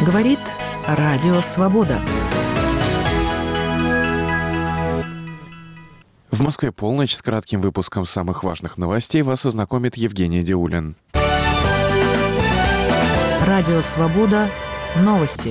Говорит Радио Свобода. В Москве полночь. С кратким выпуском самых важных новостей вас ознакомит Евгений Диулин. Радио Свобода. Новости.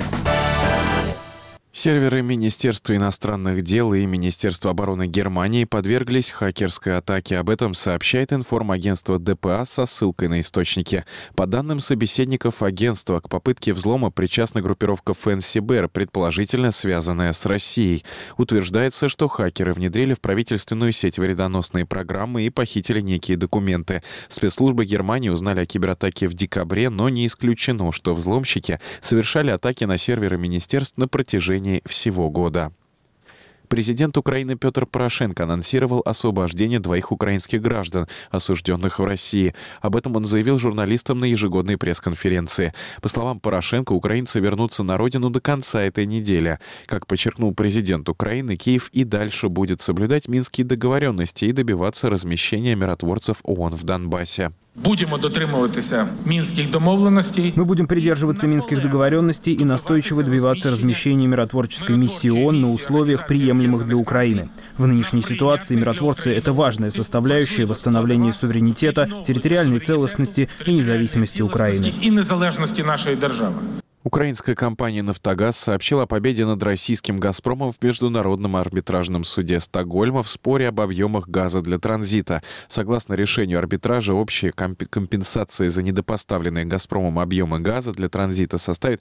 Серверы Министерства иностранных дел и Министерства обороны Германии подверглись хакерской атаке. Об этом сообщает информагентство ДПА со ссылкой на источники. По данным собеседников агентства, к попытке взлома причастна группировка Фэнсибер, предположительно связанная с Россией. Утверждается, что хакеры внедрили в правительственную сеть вредоносные программы и похитили некие документы. Спецслужбы Германии узнали о кибератаке в декабре, но не исключено, что взломщики совершали атаки на серверы министерств на протяжении всего года. Президент Украины Петр Порошенко анонсировал освобождение 2 украинских граждан, осужденных в России. Об этом он заявил журналистам на ежегодной пресс-конференции. По словам Порошенко, украинцы вернутся на родину до конца этой недели. Как подчеркнул президент Украины, Киев и дальше будет соблюдать минские договоренности и добиваться размещения миротворцев ООН в Донбассе. Будем дотримуватися мінських домовленностей. Мы будем придерживаться минских договоренностей и настойчиво добиваться размещения миротворческой миссии ООН на условиях, приемлемых для Украины. В нынешней ситуации миротворцы — это важная составляющая восстановления суверенитета, территориальной целостности и независимости Украины. И незалежности нашей державы. Украинская компания «Нафтогаз» сообщила о победе над российским «Газпромом» в Международном арбитражном суде Стокгольма в споре об объемах газа для транзита. Согласно решению арбитража, общая компенсация за недопоставленные «Газпромом» объемы газа для транзита составит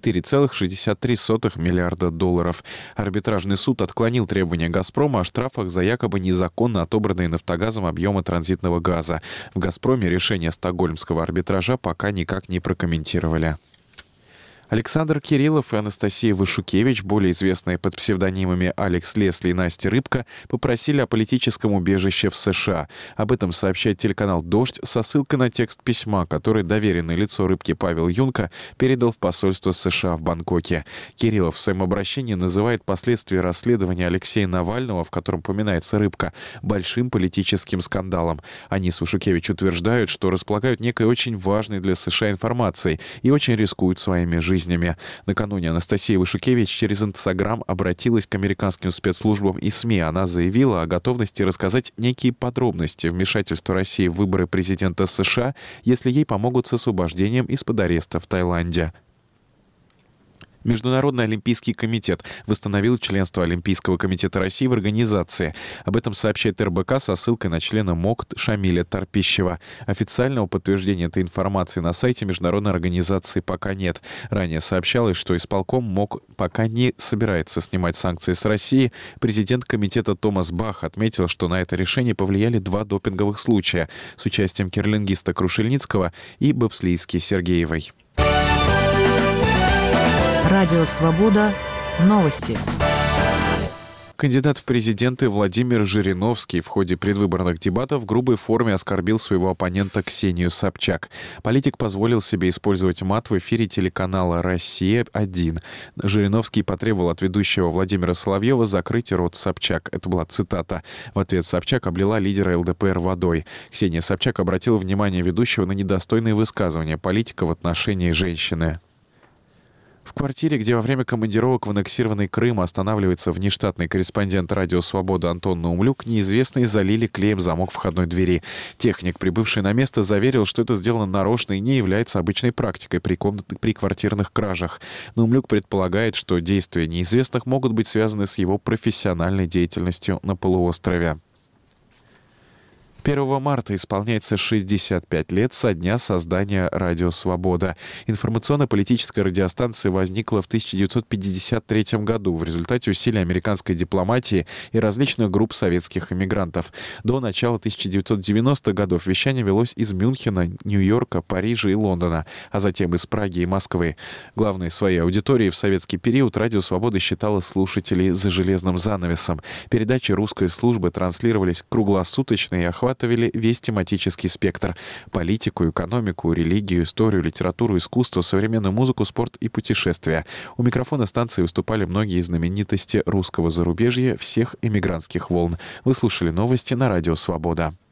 $4,63 миллиарда. Арбитражный суд отклонил требования «Газпрома» о штрафах за якобы незаконно отобранные «Нафтогазом» объемы транзитного газа. В «Газпроме» решение стокгольмского арбитража пока никак не прокомментировали. Александр Кириллов и Анастасия Вышукевич, более известные под псевдонимами Алекс Лесли и Настя Рыбка, попросили о политическом убежище в США. Об этом сообщает телеканал «Дождь» со ссылкой на текст письма, который доверенное лицо Рыбки Павел Юнко передал в посольство США в Бангкоке. Кириллов в своем обращении называет последствия расследования Алексея Навального, в котором упоминается Рыбка, большим политическим скандалом. Они с Вышукевич утверждают, что располагают некой очень важной для США информацией и очень рискуют своими жизнями. Накануне Анастасия Вышукевич через Инстаграм обратилась к американским спецслужбам и СМИ. Она заявила о готовности рассказать некие подробности вмешательства России в выборы президента США, если ей помогут с освобождением из-под ареста в Таиланде. Международный олимпийский комитет восстановил членство Олимпийского комитета России в организации. Об этом сообщает РБК со ссылкой на члена МОК Шамиля Торпищева. Официального подтверждения этой информации на сайте международной организации пока нет. Ранее сообщалось, что исполком МОК пока не собирается снимать санкции с России. Президент комитета Томас Бах отметил, что на это решение повлияли 2 допинговых случая с участием керлингиста Крушельницкого и бобслейски Сергеевой. Радио Свобода. Новости. Кандидат в президенты Владимир Жириновский в ходе предвыборных дебатов в грубой форме оскорбил своего оппонента Ксению Собчак. Политик позволил себе использовать мат в эфире телеканала «Россия-1». Жириновский потребовал от ведущего Владимира Соловьева закрыть рот Собчак. Это была цитата. В ответ Собчак облила лидера ЛДПР водой. Ксения Собчак обратила внимание ведущего на недостойные высказывания политика в отношении женщины. В квартире, где во время командировок в аннексированный Крым останавливается внештатный корреспондент «Радио Свобода» Антон Наумлюк, неизвестные залили клеем замок входной двери. Техник, прибывший на место, заверил, что это сделано нарочно и не является обычной практикой при квартирных кражах. Наумлюк предполагает, что действия неизвестных могут быть связаны с его профессиональной деятельностью на полуострове. 1 марта исполняется 65 лет со дня создания «Радио Свобода». Информационно-политическая радиостанция возникла в 1953 году в результате усилий американской дипломатии и различных групп советских эмигрантов. До начала 1990-х годов вещание велось из Мюнхена, Нью-Йорка, Парижа и Лондона, а затем из Праги и Москвы. Главной своей аудиторией в советский период «Радио Свобода» считало слушателей за железным занавесом. Передачи русской службы транслировались круглосуточно и охватывали весь тематический спектр — политику, экономику, религию, историю, литературу, искусство, современную музыку, спорт и путешествия. У микрофона станции выступали многие знаменитости русского зарубежья всех эмигрантских волн. Вы слушали новости на Радио Свобода.